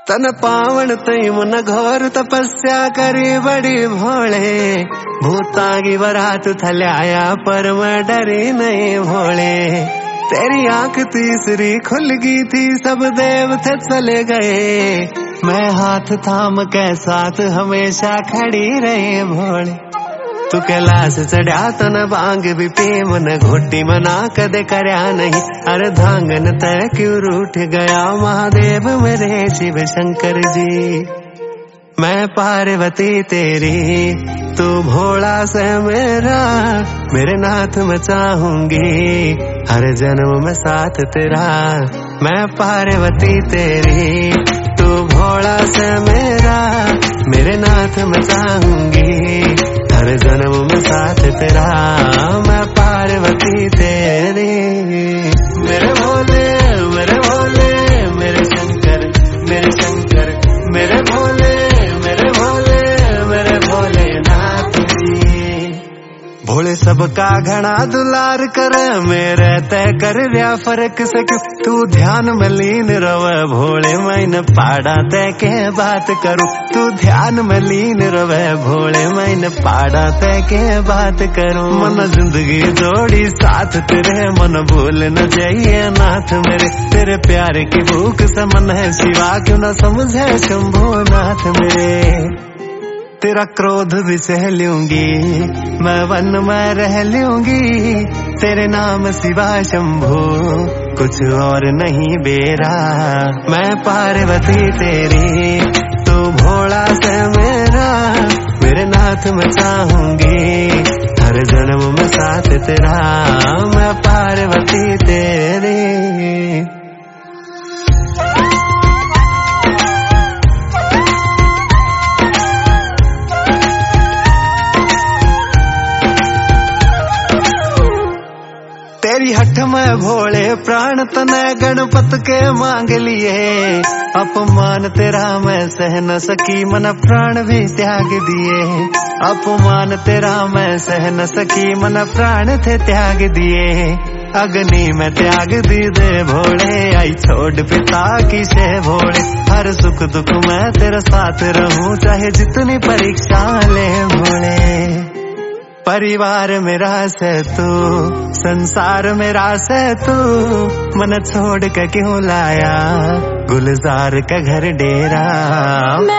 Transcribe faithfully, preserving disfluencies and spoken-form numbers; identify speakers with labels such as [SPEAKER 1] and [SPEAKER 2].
[SPEAKER 1] तन पावन तई मन घोर तपस्या करी बड़ी भोले, भूता की बरात थल्याया पर मैं डरी नहीं भोले। तेरी आंख तीसरी खुल गई थी सब देवते चले गए, मैं हाथ थाम के साथ हमेशा खड़ी रही भोले। तू कैलाश चढ़ा तन भांग भी पी मन घोटी मना कदे करया नहीं, अरे धांगन तय क्यों रूठ गया महादेव मेरे शिव शंकर जी। मैं पार्वती तेरी तू भोला से मेरा, मेरे नाथ मैं चाहूंगी हर जन्म में साथ तेरा। मैं पार्वती तेरी तू भोला से मेरा, मेरे नाथ मैं चाहूंगी हर जन्म में साथ तेरा। मैं पार्वती तेरी मेरे भोले मेरे भोले मेरे शंकर मेरे शंकर मेरे भोले मेरे भोले मेरे भोले नाथ जी। भोले सबका घना दुलार कर, मेरे तय कर रिया फर्क से क्यों तू ध्यान में लीन रवे भोले। मैंने पाड़ा तय के बात करूं, तू ध्यान में लीन रवे भोले। मैंने पाड़ा तय के बात करूं, मन जिंदगी जोड़ी साथ तेरे, मन भूल न जाइए नाथ मेरे। तेरे प्यार की भूख से मन है सिवा क्यों न समझे शंभो नाथ मेरे। तेरा क्रोध भी सह लूंगी मैं वन में रह लूंगी, तेरे नाम सिवा शंभो कुछ और नहीं बेरा। मैं पार्वती तेरी तू भोला से मेरा, मेरे नाथ मैं चाहूंगी हर जन्म में साथ तेरा। मैं पार्वती तेरी तेरी हठ में भोले प्राण तने गणपत के मांग लिए, अपमान तेरा मैं सह न सकी मन प्राण भी त्याग दिए। अपमान तेरा मैं सह न सकी मन प्राण थे त्याग दिए। अग्नि में त्याग दी दे भोले, आई छोड़ पिता की से भोले। हर सुख दुख में तेरा साथ रहूं चाहे जितनी परीक्षा ले भोले। परिवार मेरा से तू संसार मेरा से तू, मन छोड़ के क्यों लाया गुलजार का घर डेरा।